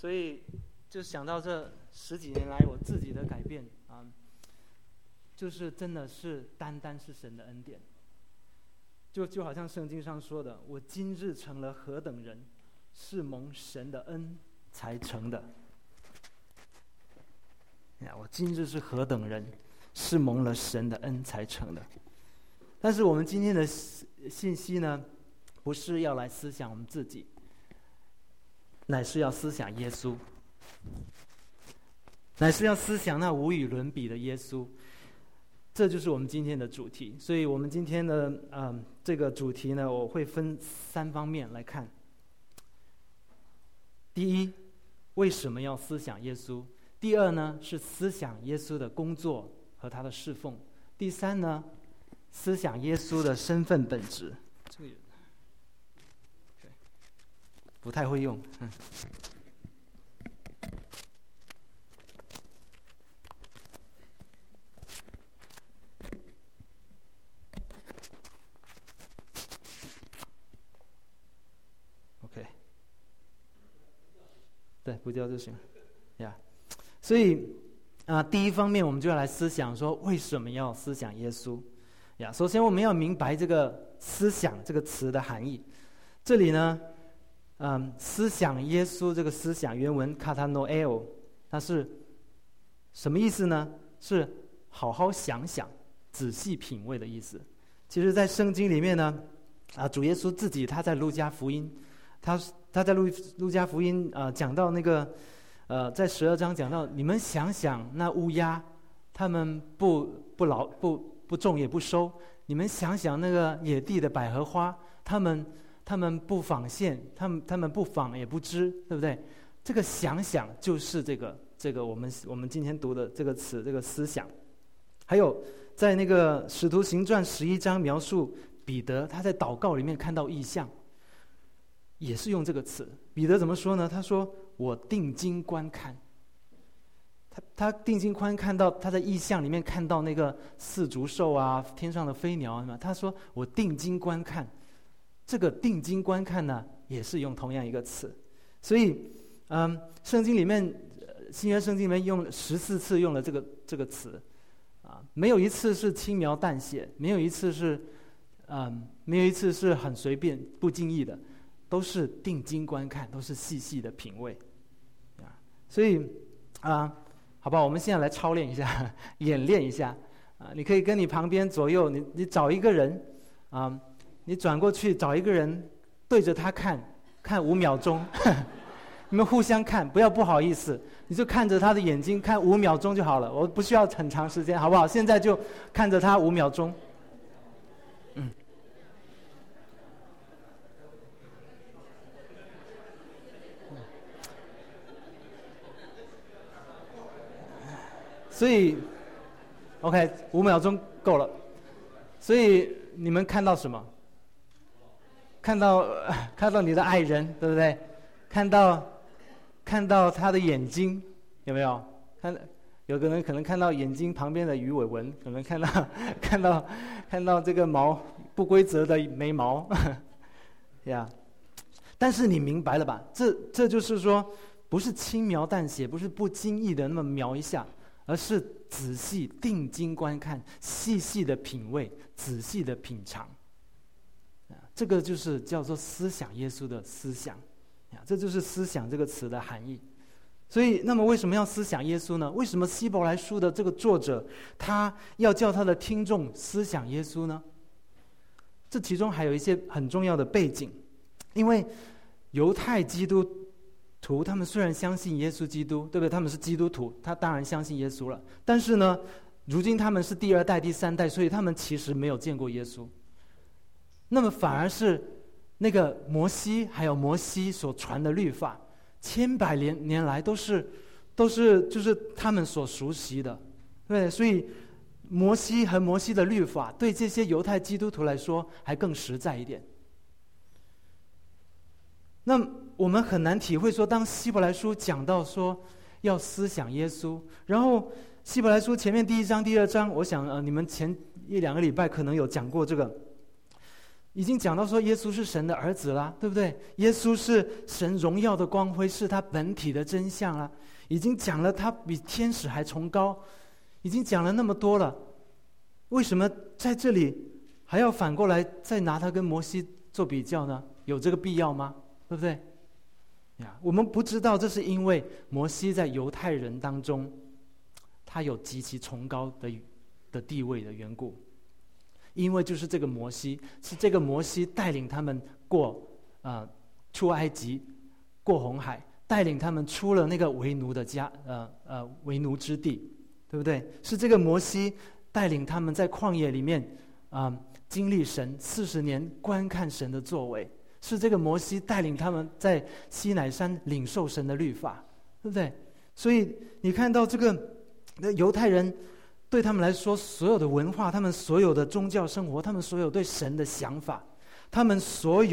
所以就想到这10几年来我自己的改变啊，就是真的是单单是神的恩典。就好像圣经上说的，我今日成了何等人，是蒙神的恩才成的。我今日是何等人，是蒙了神的恩才成的。但是我们今天的信息呢，不是要来思想我们自己，乃是要思想耶稣，乃是要思想那无与伦比的耶稣。这就是我们今天的主题。所以我们今天的这个主题呢，我会分3方面来看。第一，为什么要思想耶稣？第二呢，是思想耶稣的工作和他的侍奉。第三呢，思想耶稣的身份本质。这个不太会用。OK， 对，不掉就行呀。所以第一方面我们就要来思想说，为什么要思想耶稣呀？首先我们要明白这个思想这个词的含义。这里呢思想耶稣这个思想原文 katanoeo， 它是什么意思呢？是好好想想，仔细品味的意思。其实在圣经里面呢主耶稣自己他在路加福音，他在路加福音讲到那个在12章讲到，你们想想那乌鸦，他们不种也不收，你们想想那个野地的百合花，他们不纺线，他们不纺也不织，对不对？这个想想就是这个我们今天读的这个词，这个思想。还有在那个使徒行传11章描述彼得他在祷告里面看到异象，也是用这个词。彼得怎么说呢？他说我定睛观看。他定睛观看到他在异象里面看到那个四足兽啊，天上的飞鸟啊，他说我定睛观看。这个定睛观看呢，也是用同样一个词。所以圣经里面新约圣经里面用14次用了这个词没有一次是轻描淡写，没有一次是很随便不经意的，都是定睛观看，都是细细的品味所以好吧，我们现在来操练一下演练一下你可以跟你旁边左右你找一个人你转过去找一个人，对着他看5秒钟你们互相看，不要不好意思，你就看着他的眼睛看5秒钟就好了，我不需要很长时间，好不好？现在就看着他5秒钟。所以 OK 5秒钟够了。所以你们看到什么？看到你的爱人，对不对？看到他的眼睛，有没有？有个人可能看到眼睛旁边的鱼尾纹，可能看到这个不规则的眉毛呀。但是你明白了吧？这就是说，不是轻描淡写，不是不经意的那么描一下，而是仔细定睛观看，细细的品味，仔细的品尝。这个就是叫做思想耶稣的思想，这就是思想这个词的含义。所以那么为什么要思想耶稣呢？为什么希伯来书的这个作者他要叫他的听众思想耶稣呢？这其中还有一些很重要的背景。因为犹太基督徒他们虽然相信耶稣基督，对不对？他们是基督徒，他当然相信耶稣了，但是呢如今他们是第2代第3代，所以他们其实没有见过耶稣。那么反而是那个摩西还有摩西所传的律法，千百年来都是就是他们所熟悉的，对，所以摩西和摩西的律法对这些犹太基督徒来说还更实在一点。那我们很难体会说，当希伯来书讲到说要思想耶稣，然后希伯来书前面第1章第2章，我想你们前1-2个礼拜可能有讲过这个已经讲到说耶稣是神的儿子啦，对不对？耶稣是神荣耀的光辉，是他本体的真相啦。已经讲了他比天使还崇高，已经讲了那么多了，为什么在这里还要反过来再拿他跟摩西做比较呢？有这个必要吗？对不对？我们不知道，这是因为摩西在犹太人当中，他有极其崇高的地位的缘故。因为就是这个摩西，是这个摩西带领他们出埃及，过红海，带领他们出了那个为奴的为奴之地，对不对？是这个摩西带领他们在旷野里面经历神40年，观看神的作为。是这个摩西带领他们在西乃山领受神的律法，对不对？所以你看到这个犹太人，对他们来说，所有的文化，他们所有的宗教生活，他们所有对神的想法，他们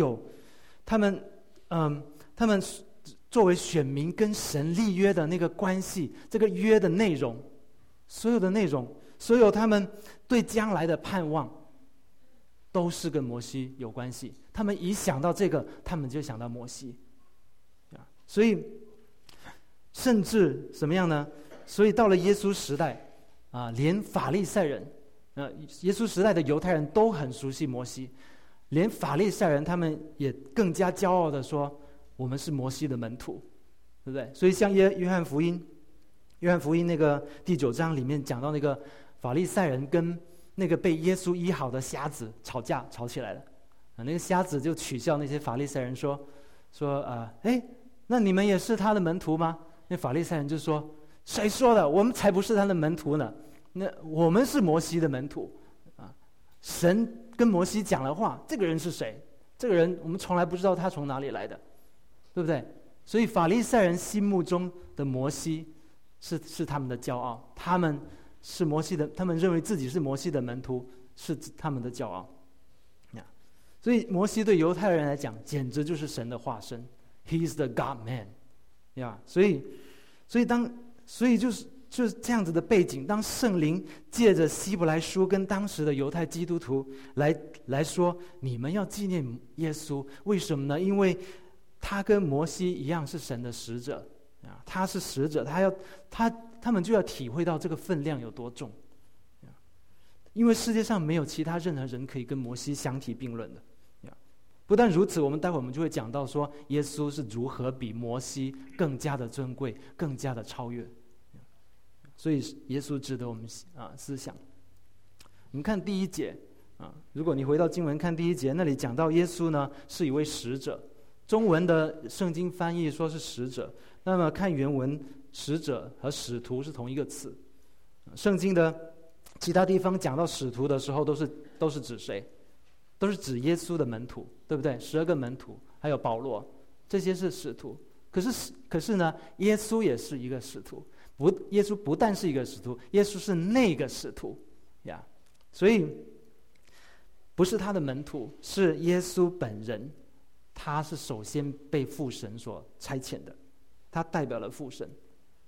作为选民跟神立约的那个关系，这个约的内容，所有的内容，所有他们对将来的盼望，都是跟摩西有关系。他们一想到这个，他们就想到摩西。所以甚至怎么样呢？所以到了耶稣时代连法利赛人耶稣时代的犹太人都很熟悉摩西，连法利赛人他们也更加骄傲的说，我们是摩西的门徒，对不对？所以像约翰福音那个第9章里面讲到，那个法利赛人跟那个被耶稣医好的瞎子吵起来了。那个瞎子就取笑那些法利赛人说那你们也是他的门徒吗？那法利赛人就说，谁说的？我们才不是他的门徒呢，那我们是摩西的门徒神跟摩西讲了话，这个人是谁？这个人我们从来不知道他从哪里来的，对不对？所以法利赛人心目中的摩西是他们的骄傲，他们认为自己是摩西的门徒，是他们的骄傲。所以摩西对犹太人来讲，简直就是神的化身 ，He is the God Man， 所以就是这样子的背景。当圣灵借着希伯来书跟当时的犹太基督徒来说，你们要纪念耶稣，为什么呢？因为他跟摩西一样是神的使者他是使者，他们就要体会到这个分量有多重。因为世界上没有其他任何人可以跟摩西相提并论的。不但如此，待会我们就会讲到说，耶稣是如何比摩西更加的尊贵，更加的超越。所以耶稣值得我们思想。我们看第1节如果你回到经文看第1节，那里讲到耶稣呢是一位使者，中文的圣经翻译说是使者，那么看原文，使者和使徒是同一个词。圣经的其他地方讲到使徒的时候，都是指谁？都是指耶稣的门徒，对不对？12个门徒，还有保罗，这些是使徒。可是呢，耶稣也是一个使徒。耶稣不但是一个使徒，耶稣是那个使徒所以不是他的门徒，是耶稣本人，他是首先被父神所差遣的，他代表了父神。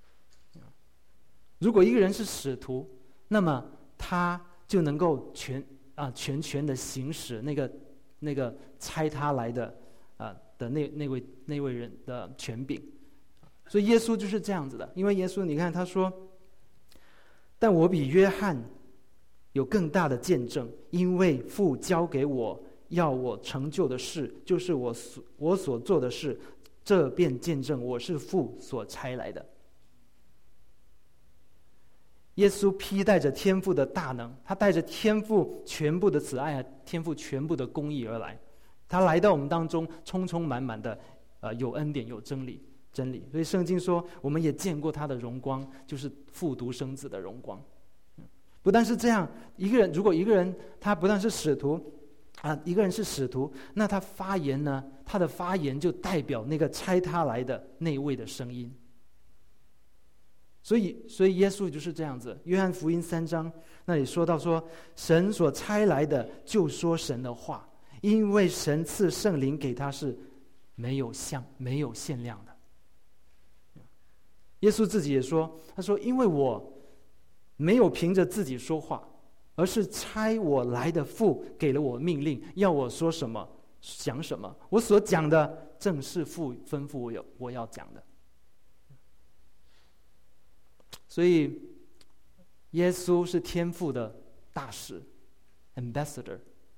如果一个人是使徒，那么他就能够全权的行使那个差他来的那位人的权柄。所以耶稣就是这样子的。因为耶稣你看他说，但我比约翰有更大的见证，因为父交给我要我成就的事，就是我所做的事，这便见证我是父所差来的。耶稣披戴着天父的大能，他带着天父全部的慈爱和天父全部的公义而来，他来到我们当中，充充满满的有恩典有真理。所以圣经说，我们也见过他的荣光，就是父独生子的荣光。不但是这样，如果一个人他不但是使徒一个人是使徒，那他发言呢，他的发言就代表那个差他来的那位的声音。所以耶稣就是这样子。约翰福音3章那里说到说，神所差来的就说神的话，因为神赐圣灵给他是没有限量的。耶稣自己也说，他说，因为我没有凭着自己说话， 而是差我来的父给了我命令，要我说什么讲什么。我所讲的正是父吩咐我要讲的。所以耶稣是天父的大使 ambassador，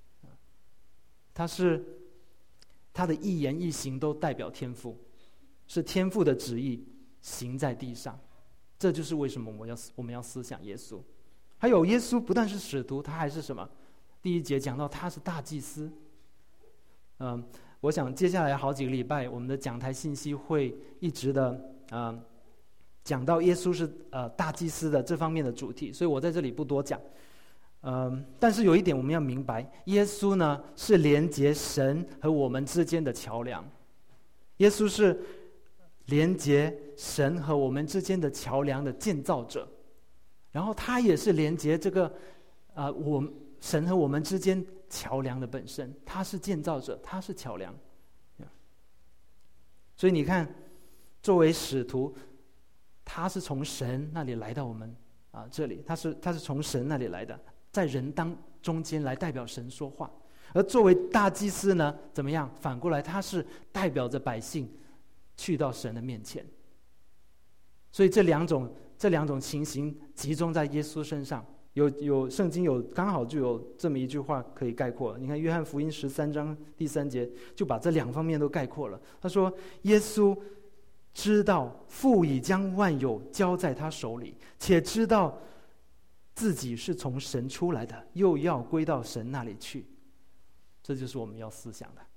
他的一言一行都代表天父，是天父的旨意行在地上。这就是为什么我们要思想耶稣。还有耶稣不但是使徒，他还是什么？第1节讲到他是大祭司。我想接下来好几个礼拜，我们的讲台信息会一直的讲到耶稣是大祭司的这方面的主题，所以我在这里不多讲。但是有一点我们要明白，耶稣呢是连接神和我们之间的桥梁。耶稣是连接神和我们之间的桥梁的建造者，然后他也是连接这个神和我们之间桥梁的本身。他是建造者，他是桥梁。所以你看，作为使徒，他是从神那里来到我们这里，他是从神那里来的，在人中间来代表神说话。而作为大祭司呢，怎么样？反过来，他是代表着百姓去到神的面前。所以这两种情形集中在耶稣身上。有圣经刚好就有这么一句话可以概括。你看约翰福音13章第3节就把这2方面都概括了。他说耶稣知道父已将万有交在他手里，且知道自己是从神出来的，又要归到神那里去。这就是我们要思想的。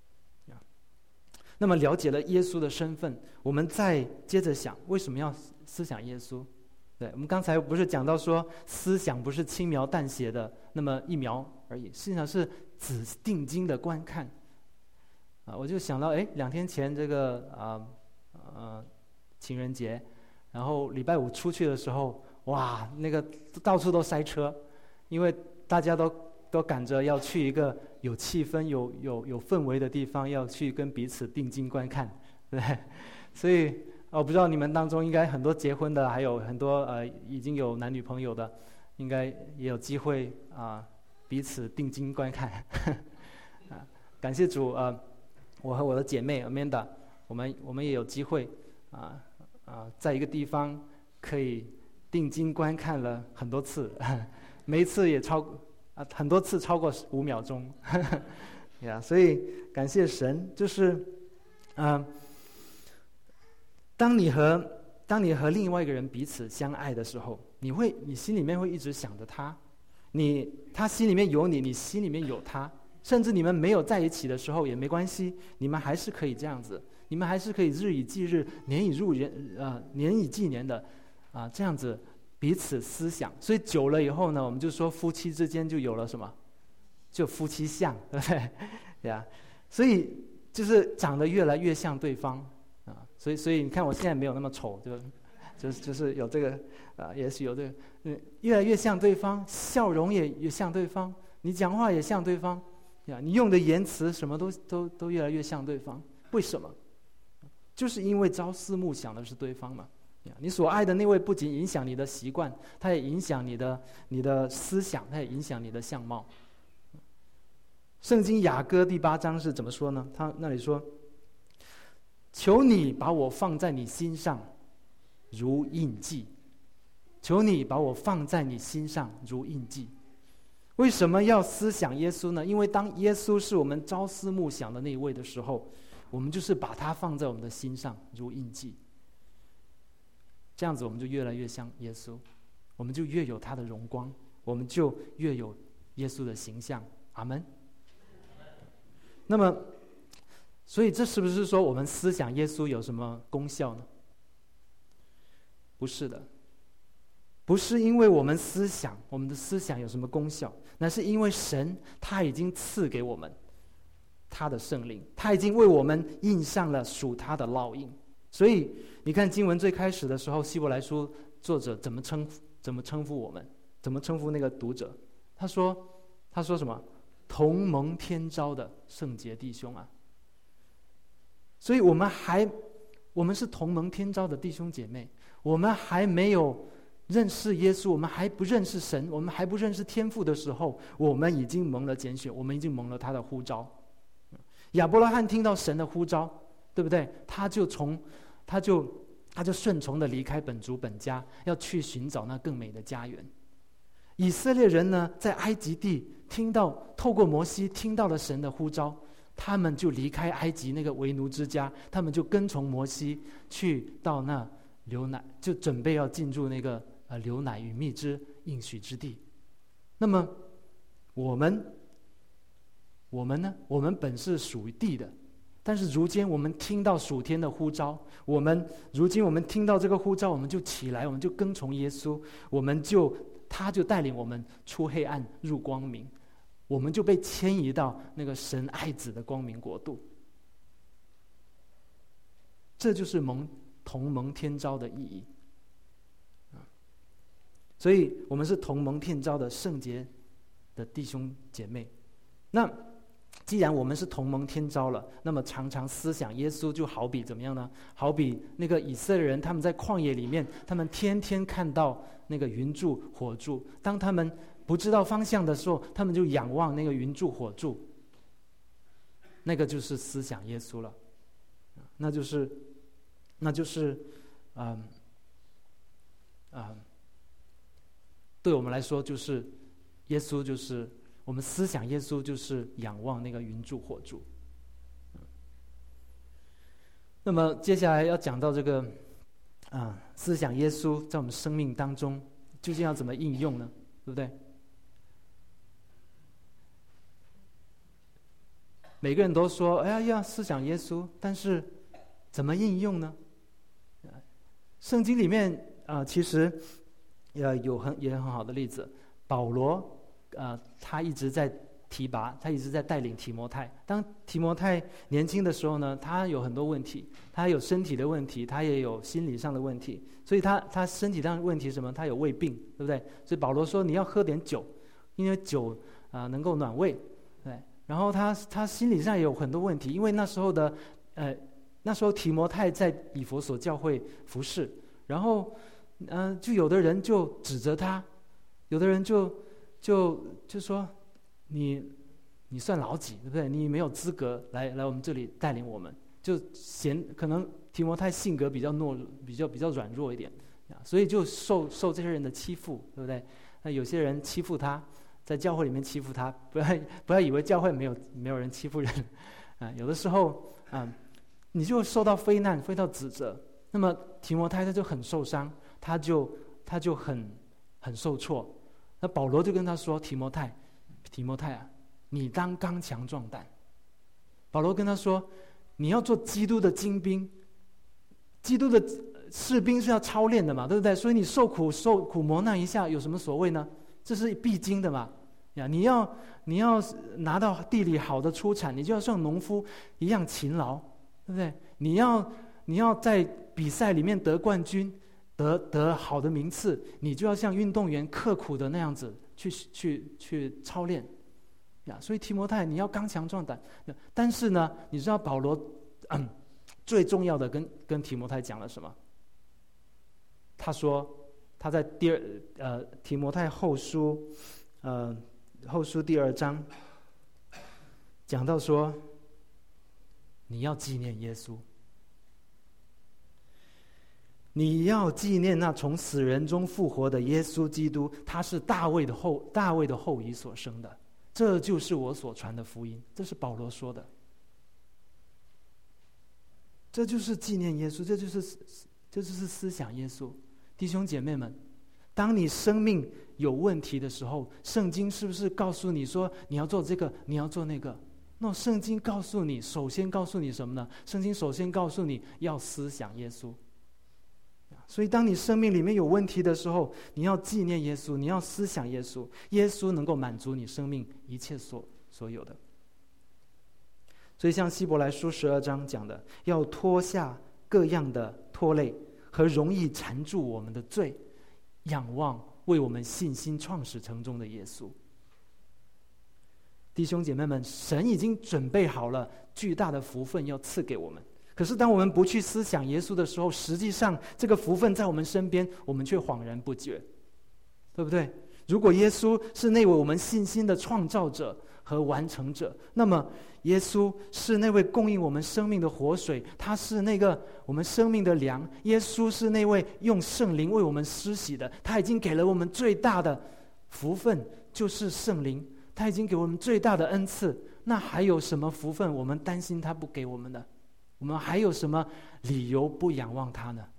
那么了解了耶稣的身份，我们再接着想，为什么要思想耶稣？对，我们刚才不是讲到说，思想不是轻描淡写的那么一描而已，实际上是仔定睛的观看。我就想到，2天前这个情人节，然后礼拜5出去的时候，哇，那个到处都塞车，因为大家都赶着要去一个有气氛、有氛围的地方，要去跟彼此定睛观看，对，所以我不知道你们当中应该很多结婚的，还有很多已经有男女朋友的，应该也有机会彼此定睛观看。感谢主，我和我的姐妹 Amanda， 我们也有机会在一个地方可以定睛观看了很多次，每一次也很多次超过5秒钟。所以感谢神，就是当你和另外一个人彼此相爱的时候，你心里面会一直想着他，他心里面有你，你心里面有他，甚至你们没有在一起的时候也没关系，你们还是可以这样子，你们还是可以日以继日、年以继年的这样子彼此思想。所以久了以后呢，我们就说夫妻之间就有了什么？就夫妻相，对不对？所以就是长得越来越像对方。所以你看我现在没有那么丑，就是有这个也许有这个越来越像对方，笑容也像对方，你讲话也像对方，你用的言辞什么都越来越像对方。为什么？就是因为朝思暮想的是对方嘛。你所爱的那位不仅影响你的习惯，他也影响你的思想，他也影响你的相貌。圣经雅歌第8章是怎么说呢？他那里说，求你把我放在你心上如印记，求你把我放在你心上如印记。为什么要思想耶稣呢？因为当耶稣是我们朝思暮想的那一位的时候，我们就是把他放在我们的心上如印记。这样子我们就越来越像耶稣，我们就越有他的荣光，我们就越有耶稣的形象。阿们。那么所以这是不是说我们思想耶稣有什么功效呢？不是的，不是因为我们的思想有什么功效，那是因为神他已经赐给我们他的圣灵，他已经为我们印上了属他的烙印。所以你看经文最开始的时候，希伯来书作者怎么称呼我们，怎么称呼那个读者？他说什么？同蒙天召的圣洁弟兄啊！所以我们是同蒙天召的弟兄姐妹，我们还没有认识耶稣，我们还不认识神，我们还不认识天父的时候，我们已经蒙了拣选，我们已经蒙了他的呼召。亚伯拉罕听到神的呼召，对不对？他就顺从的离开本族本家，要去寻找那更美的家园。以色列人呢，在埃及地透过摩西听到了神的呼召，他们就离开埃及那个为奴之家，他们就跟从摩西去到那流奶，就准备要进入那个流奶与蜜之应许之地。那么我们呢？我们本是属于地的，但是如今我们听到属天的呼召，如今我们听到这个呼召，我们就起来，我们就跟从耶稣，他就带领我们出黑暗入光明，我们就被迁移到那个神爱子的光明国度。这就是同蒙天召的意义。所以我们是同蒙天召的圣洁的弟兄姐妹。那既然我们是同蒙天召了，那么常常思想耶稣，就好比怎么样呢？好比那个以色列人，他们在旷野里面，他们天天看到那个云柱火柱，当他们不知道方向的时候，他们就仰望那个云柱火柱，那个就是思想耶稣了。那就是对我们来说，就是耶稣，就是我们思想耶稣，就是仰望那个云柱火柱。那么接下来要讲到这个思想耶稣在我们生命当中究竟要怎么应用呢？对不对？每个人都说哎呀要思想耶稣，但是怎么应用呢？圣经里面其实也很好的例子。保罗他一直在提拔，他一直在带领提摩太。当提摩太年轻的时候呢，他有很多问题，他有身体的问题，他也有心理上的问题。所以他身体上的问题是什么？他有胃病，对不对？所以保罗说你要喝点酒，因为酒能够暖胃，对。然后他心理上也有很多问题，因为那时候提摩太在以弗所教会服侍，然后就有的人就指责他，有的人就说你算老几，对不对？你没有资格来我们这里带领我们，就可能提摩太性格比较比较软弱一点，所以就受这些人的欺负，对不对？那有些人欺负他，在教会里面欺负他，不要以为教会没有人欺负人有的时候你就受到非难，受到指责，那么提摩太他就很受伤，他就很受挫。那保罗就跟他说：提摩太啊，你当刚强壮胆。保罗跟他说：你要做基督的精兵，基督的士兵是要操练的嘛，对不对？所以你受苦磨难一下有什么所谓呢？这是必经的嘛。你要拿到地里好的出产，你就要像农夫一样勤劳，对不对？你要在比赛里面得冠军，得好的名次，你就要像运动员刻苦的那样子去操练所以提摩太你要刚强壮胆。但是呢，你知道保罗最重要的跟提摩太讲了什么？他说他在提摩太后书第2章讲到说，你要纪念耶稣，你要纪念那从死人中复活的耶稣基督，他是大卫的后裔所生的，这就是我所传的福音。这是保罗说的，这就是纪念耶稣，这就是思想耶稣。弟兄姐妹们，当你生命有问题的时候，圣经是不是告诉你说你要做这个，你要做那个？那圣经首先告诉你什么呢？圣经首先告诉你要思想耶稣。所以当你生命里面有问题的时候，你要纪念耶稣，你要思想耶稣，耶稣能够满足你生命一切所有的。所以像希伯来书12章讲的，要脱下各样的拖累和容易缠住我们的罪，仰望为我们信心创始成终的耶稣。弟兄姐妹们，神已经准备好了巨大的福分要赐给我们， 可是当我们不去思想耶稣的时候，实际上这个福分在我们身边，我们却恍然不觉，对不对？如果耶稣是那位我们信心的创造者和完成者，那么耶稣是那位供应我们生命的活水，他是那个我们生命的粮，耶稣是那位用圣灵为我们施洗的，他已经给了我们最大的福分，就是圣灵，他已经给我们最大的恩赐，那还有什么福分我们担心他不给我们呢？我们还有什么理由不仰望他呢？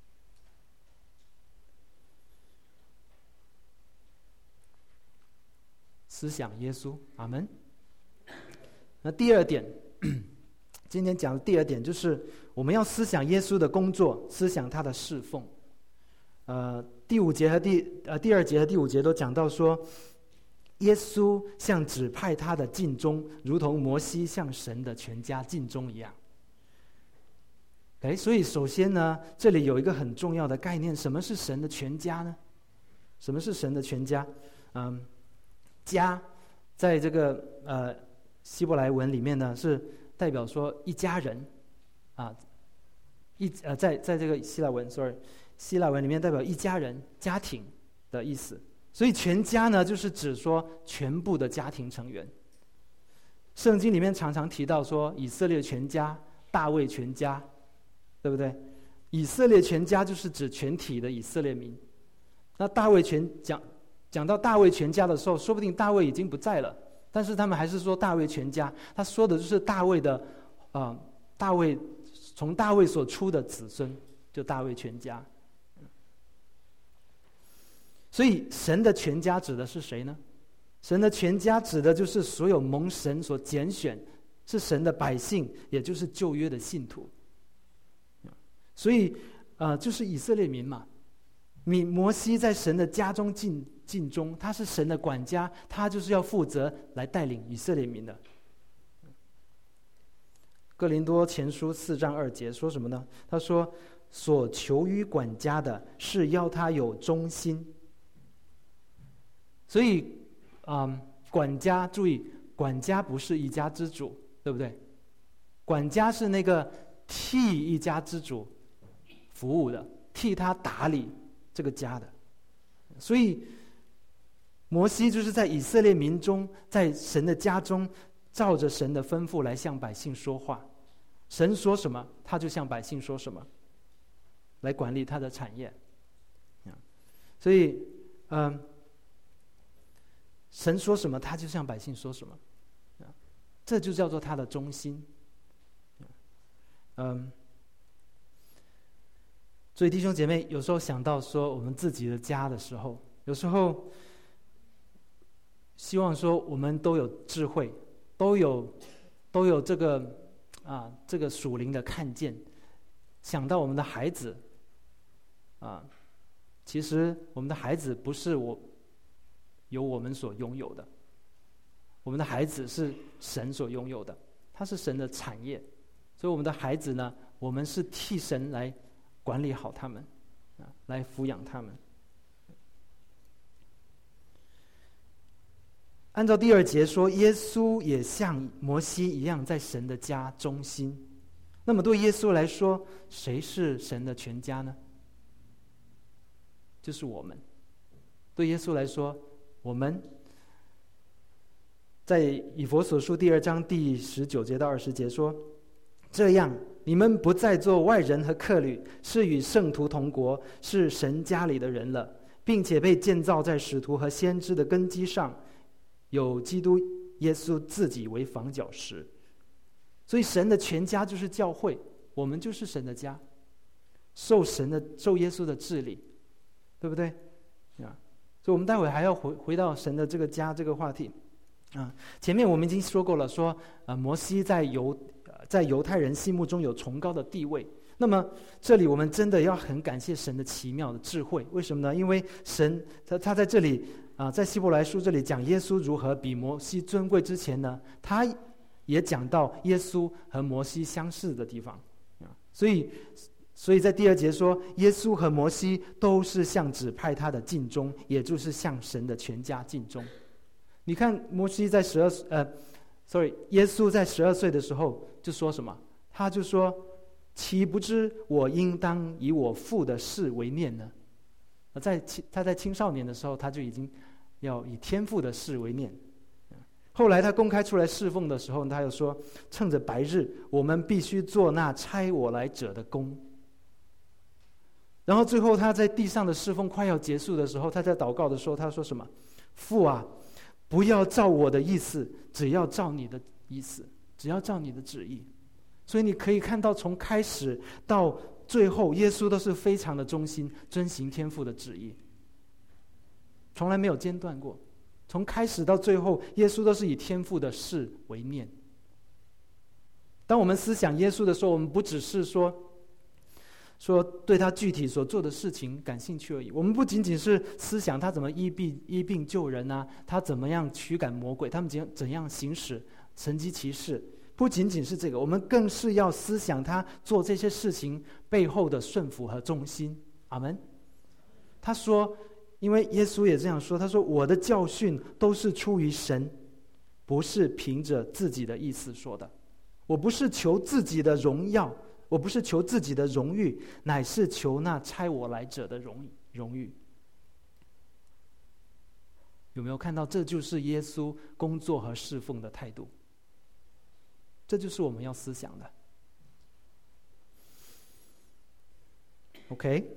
思想耶稣，阿们。那第二点，今天讲的第二点就是我们要思想耶稣的工作，思想他的侍奉。第二节和第五节都讲到说，耶稣像指派他的尽忠，如同摩西向神的全家尽忠一样。所以首先呢，这里有一个很重要的概念，什么是神的全家呢？什么是神的全家？家在这个希伯来文里面呢，是代表说一家人啊，在这个希腊文里面代表一家人、家庭的意思。所以全家呢，就是指说全部的家庭成员。圣经里面常常提到说以色列全家、大卫全家，对不对？以色列全家就是指全体的以色列民。那大卫讲到大卫全家的时候，说不定大卫已经不在了，但是他们还是说大卫全家。他说的就是大卫的，从大卫所出的子孙，就大卫全家。所以神的全家指的是谁呢？神的全家指的就是所有蒙神所拣选，是神的百姓，也就是旧约的信徒。所以就是以色列民嘛。摩西在神的家中尽忠，他是神的管家，他就是要负责来带领以色列民的。哥林多前书4章2节说什么呢？他说：所求于管家的是要他有忠心。所以管家，注意，管家不是一家之主，对不对？管家是那个替一家之主服务的，替他打理这个家的。所以摩西就是在以色列民中，在神的家中，照着神的吩咐来向百姓说话。神说什么，他就向百姓说什么，来管理他的产业。所以神说什么，他就向百姓说什么，这就叫做他的忠心。所以弟兄姐妹，有时候想到说我们自己的家的时候，有时候希望说我们都有智慧，都有这个属灵的看见，想到我们的孩子其实我们的孩子不是由我们所拥有的，我们的孩子是神所拥有的，他是神的产业。所以我们的孩子呢，我们是替神来管理好他们，来抚养他们。按照第2节说，耶稣也像摩西一样在神的家忠心。那么对耶稣来说，谁是神的全家呢？就是我们。对耶稣来说，我们在以弗所书第2章第19节到20节说，这样你们不再做外人和客旅，是与圣徒同国，是神家里的人了，并且被建造在使徒和先知的根基上，有基督耶稣自己为房角石。所以神的全家就是教会，我们就是神的家，受耶稣的治理，对不对？所以我们待会还要回到神的这个家这个话题。前面我们已经说过了，说摩西在犹太人心目中有崇高的地位。那么这里我们真的要很感谢神的奇妙的智慧，为什么呢？因为神他在这里在希伯来书这里讲耶稣如何比摩西尊贵之前呢，他也讲到耶稣和摩西相似的地方。所以在第2节说，耶稣和摩西都是向指派他的尽忠，也就是向神的全家尽忠。你看耶稣在12岁的时候就说什么？他就说岂不知我应当以我父的事为念呢？他在青少年的时候，他就已经要以天父的事为念。后来他公开出来侍奉的时候，他又说：趁着白日，我们必须做那差我来者的工。然后最后他在地上的侍奉快要结束的时候，他在祷告的时候，他说什么？父啊，不要照我的意思，只要照你的意思，只要照你的旨意。所以你可以看到，从开始到最后，耶稣都是非常的忠心，遵行天父的旨意，从来没有间断过。从开始到最后，耶稣都是以天父的事为念。当我们思想耶稣的时候，我们不只是说对他具体所做的事情感兴趣而已，我们不仅仅是思想他怎么医病救人啊，他怎么样驱赶魔鬼，他们怎样行使神迹奇事，不仅仅是这个，我们更是要思想他做这些事情背后的顺服和忠心。阿们。他说，因为耶稣也这样说，他说我的教训都是出于神，不是凭着自己的意思说的。我不是求自己的荣耀，我不是求自己的荣誉，乃是求那差我来者的荣誉。有没有看到？这就是耶稣工作和侍奉的态度。这就是我们要思想的。OK，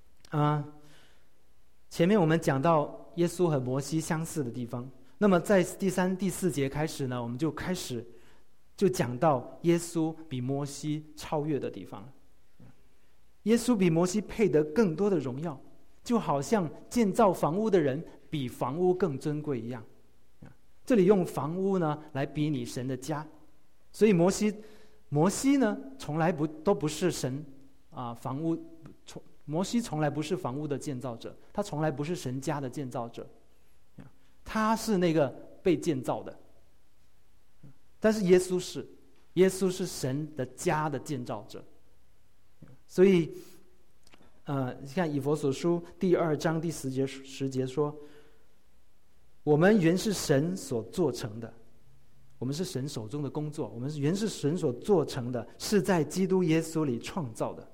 前面我们讲到耶稣和摩西相似的地方，那么在第3、第4节开始呢，我们就开始讲到耶稣比摩西超越的地方。耶稣比摩西配得更多的荣耀，就好像建造房屋的人比房屋更尊贵一样。这里用房屋呢来比拟神的家，所以摩西呢从来都不是神房屋。摩西从来不是房屋的建造者，他从来不是神家的建造者，他是那个被建造的。但是耶稣是神的家的建造者。所以你看以弗所书第2章第10节说，我们原是神所做成的，我们是神手中的工作，我们原是神所做成的，是在基督耶稣里创造的。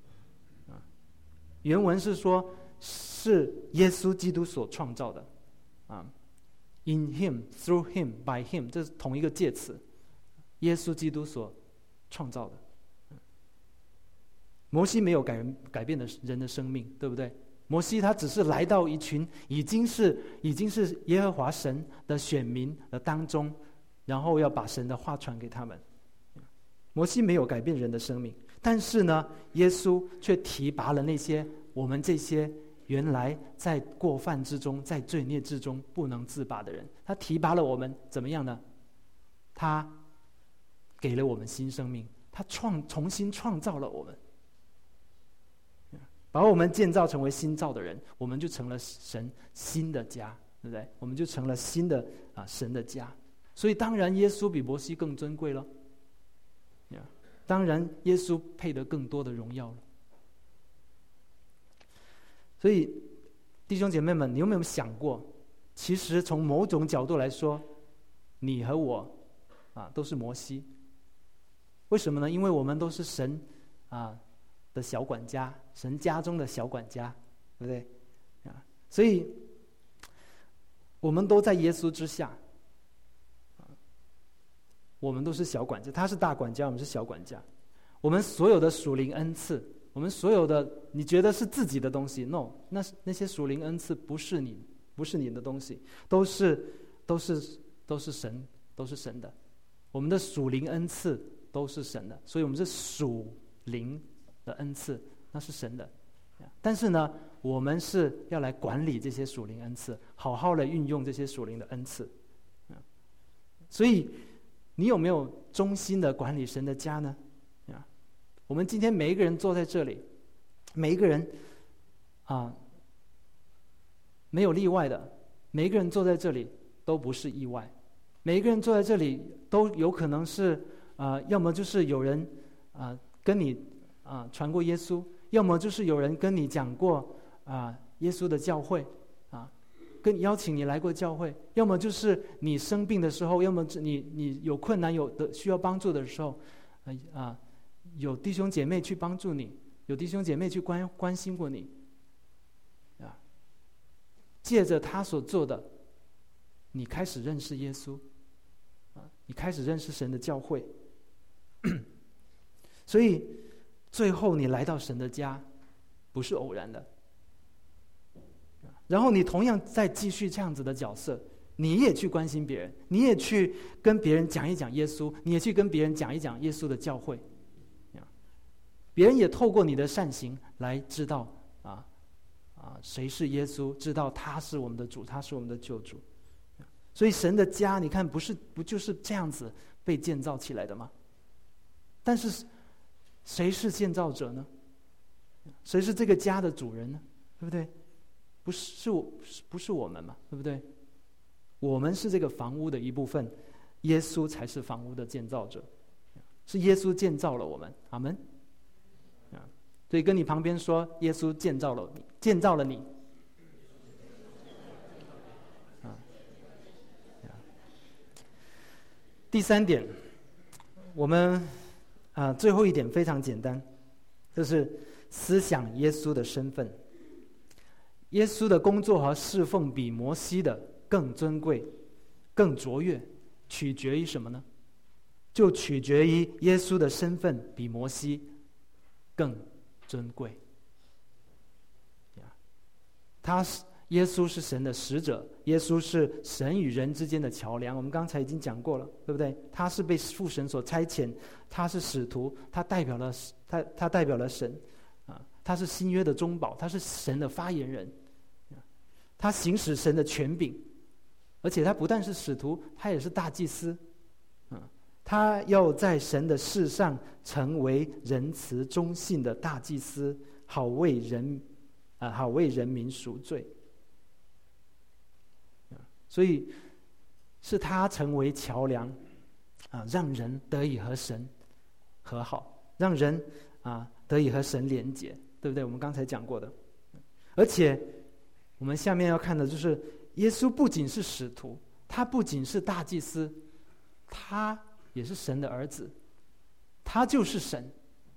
原文是说，是耶稣基督所创造的，in him, through him, by him， 这是同一个介词，耶稣基督所创造的。摩西没有改变的人的生命，对不对？摩西他只是来到一群已经是耶和华神的选民的当中，然后要把神的话传给他们。摩西没有改变人的生命。但是呢，耶稣却提拔了那些我们这些原来在过犯之中、在罪孽之中不能自拔的人。他提拔了我们，怎么样呢？他给了我们新生命，他重新创造了我们，把我们建造成为新造的人，我们就成了神新的家，对不对？我们就成了新的神的家。所以当然，耶稣比摩西更尊贵了。当然，耶稣配得更多的荣耀了。所以，弟兄姐妹们，你有没有想过，其实从某种角度来说，你和我都是摩西。为什么呢？因为我们都是神的小管家，神家中的小管家，对不对？所以我们都在耶稣之下。我们都是小管家，他是大管家，我们是小管家。我们所有的属灵恩赐，我们所有的你觉得是自己的东西 ，no， 那些属灵恩赐不是你的东西，都是神的。我们的属灵恩赐都是神的，所以我们是属灵的恩赐，那是神的。但是呢，我们是要来管理这些属灵恩赐，好好的运用这些属灵的恩赐。所以你有没有忠心的管理神的家呢？我们今天每一个人坐在这里，每一个人没有例外的，每一个人坐在这里都不是意外，每一个人坐在这里都有可能是要么就是有人跟你传过耶稣，要么就是有人跟你讲过耶稣的教会邀请你来过教会，要么就是你生病的时候，要么你有困难需要帮助的时候有弟兄姐妹去帮助你，有弟兄姐妹去关心过你，借着他所做的，你开始认识耶稣，你开始认识神的教会。所以最后你来到神的家，不是偶然的。然后你同样再继续这样子的角色，你也去关心别人，你也去跟别人讲一讲耶稣，你也去跟别人讲一讲耶稣的教会，别人也透过你的善行来知道谁是耶稣，知道他是我们的主，他是我们的救主。所以神的家，你看不就是这样子被建造起来的吗？但是谁是建造者呢？谁是这个家的主人呢？对不对？不是我们嘛，对不对？我们是这个房屋的一部分，耶稣才是房屋的建造者，是耶稣建造了我们。阿们。所以跟你旁边说，耶稣建造了你。第三点，我们最后一点非常简单，就是思想耶稣的身份。耶稣的工作和侍奉比摩西的更尊贵、更卓越，取决于什么呢？就取决于耶稣的身份比摩西更尊贵。耶稣是神的使者，耶稣是神与人之间的桥梁。我们刚才已经讲过了，对不对？他是被父神所差遣，他是使徒，他代表了神，他是新约的中保，他是神的发言人，他行使神的权柄，而且他不但是使徒，他也是大祭司，他要在神的事上成为仁慈忠信的大祭司，好为人民赎罪。所以是他成为桥梁，让人得以和神和好，让人得以和神连结，对不对？我们刚才讲过的。而且我们下面要看的就是耶稣不仅是使徒，他不仅是大祭司，他也是神的儿子，他就是神。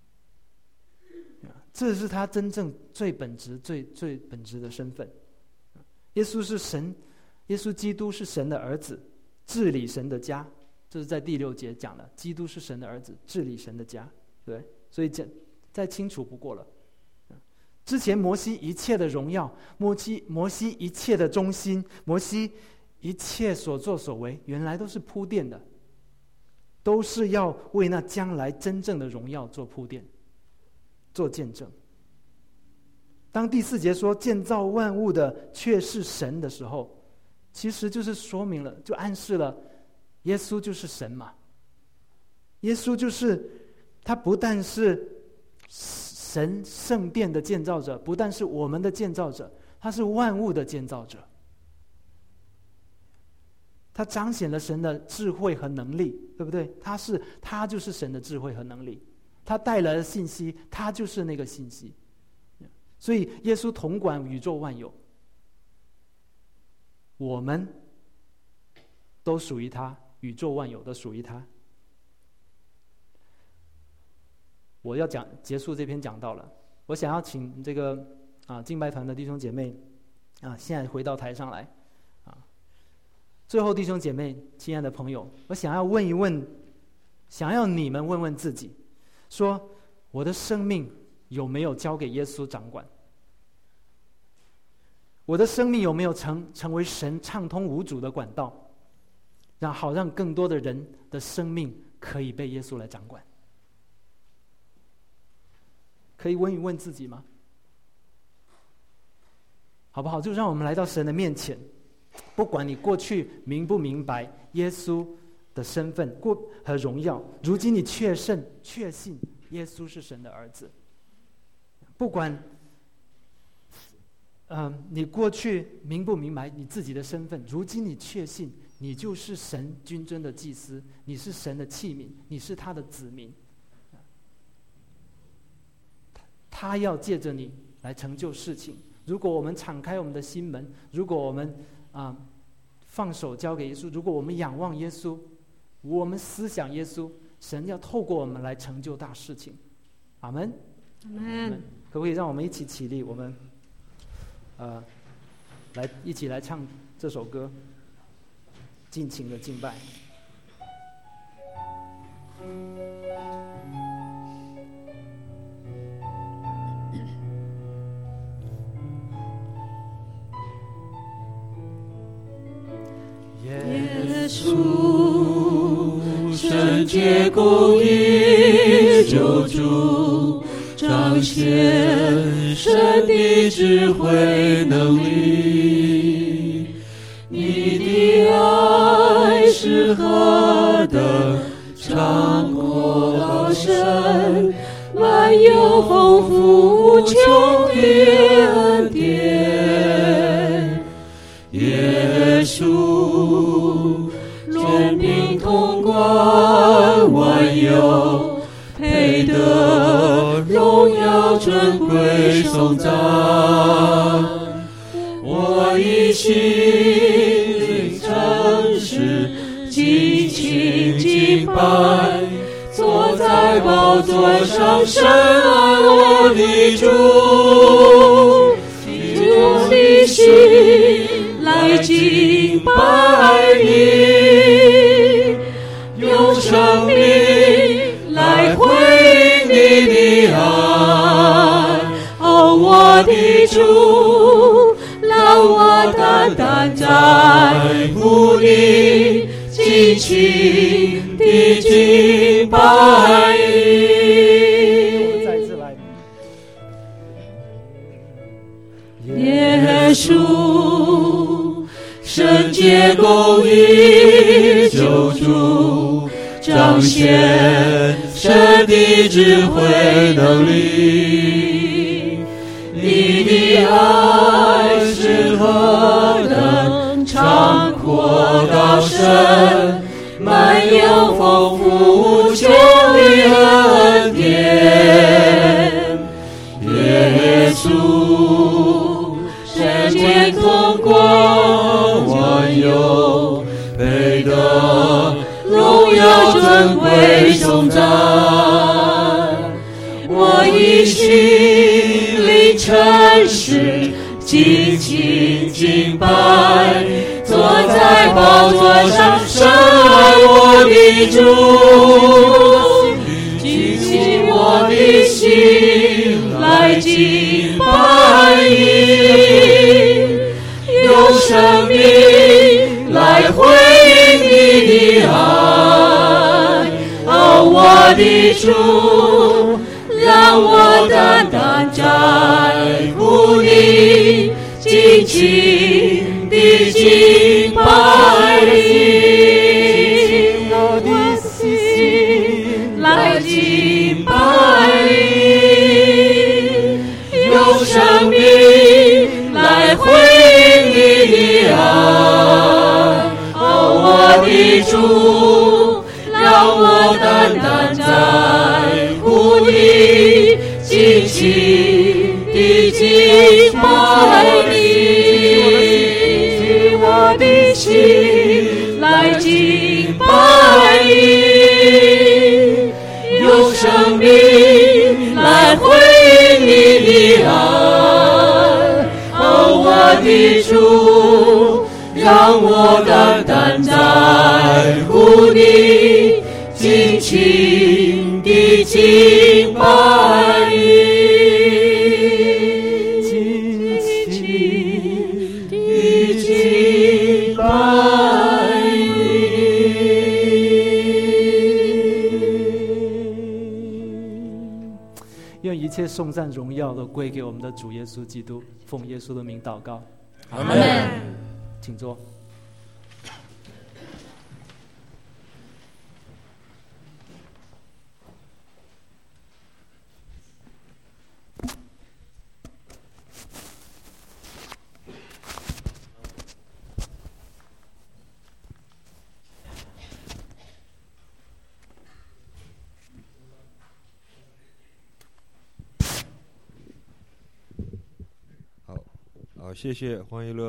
这是他真正最本质的身份。耶稣是神，耶稣基督是神的儿子，治理神的家，这是在第6节讲的，基督是神的儿子，治理神的家，对，所以再清楚不过了。之前摩西一切的荣耀，摩西一切的忠心，摩西一切所作所为，原来都是铺垫的，都是要为那将来真正的荣耀做铺垫，做见证。当第4节说建造万物的却是神的时候，其实就是说明了，就暗示了耶稣就是神嘛。耶稣就是他，不但是神圣殿的建造者，不但是我们的建造者，他是万物的建造者。他彰显了神的智慧和能力，对不对？他就是神的智慧和能力，他带来的信息，他就是那个信息。所以耶稣统管宇宙万有，我们都属于他，宇宙万有都属于他。我要结束这篇讲道了，我想要请这个敬拜团的弟兄姐妹现在回到台上来最后弟兄姐妹，亲爱的朋友，我想要问一问，想要你们问问自己，说我的生命有没有交给耶稣掌管？我的生命有没有成为神畅通无阻的管道，让更多的人的生命可以被耶稣来掌管？可以问一问自己吗？好不好？就让我们来到神的面前，不管你过去明不明白耶稣的身份和荣耀，如今你确信耶稣是神的儿子。不管你过去明不明白你自己的身份，如今你确信你就是神君尊的祭司，你是神的器皿，你是他的子民。他要借着你来成就事情。如果我们敞开我们的心门，如果我们放手交给耶稣，如果我们仰望耶稣，我们思想耶稣，神要透过我们来成就大事情。 阿们。 阿们。 可不可以让我们一起起立？我们一起来唱这首歌，尽情的敬拜。 耶稣，圣洁公义救主，彰显神的智慧能力。你的爱是何等长阔高深，满有丰富无穷的恩典。耶稣，人民统管万有，配得荣耀尊贵颂赞。我以心灵诚实尽情敬拜，坐在宝座上深爱我的主，用我的心来敬拜你，用生命来回应你的爱。哦，我的主，让我单单在乎你，尽情地敬拜你。 再次来， 耶稣，圣洁公义救主，彰显神的智慧能力。你的爱是何等长阔高深，满有丰富无穷的恩典。耶稣，圣洁统管万有，配得荣耀尊贵颂赞。我以心灵诚实尽情敬拜，坐在宝座上深爱我的主，举起我的心来敬拜你，用生命来回应你的爱。哦，我的主，让我单单在乎你，尽情地敬拜你，我的心来敬拜你，用生命来回应你的爱。哦，我的主，让我单单在乎你，尽情地敬拜你，我的心来敬拜你，用生命来回应你的爱。哦，我的主，让我单单在乎你，尽情地敬拜你，尽情地敬拜你。 愿一切颂赞荣耀都归给我们的主耶稣基督，奉耶稣的名祷告， 阿们。 请坐。 好，谢谢黄一乐。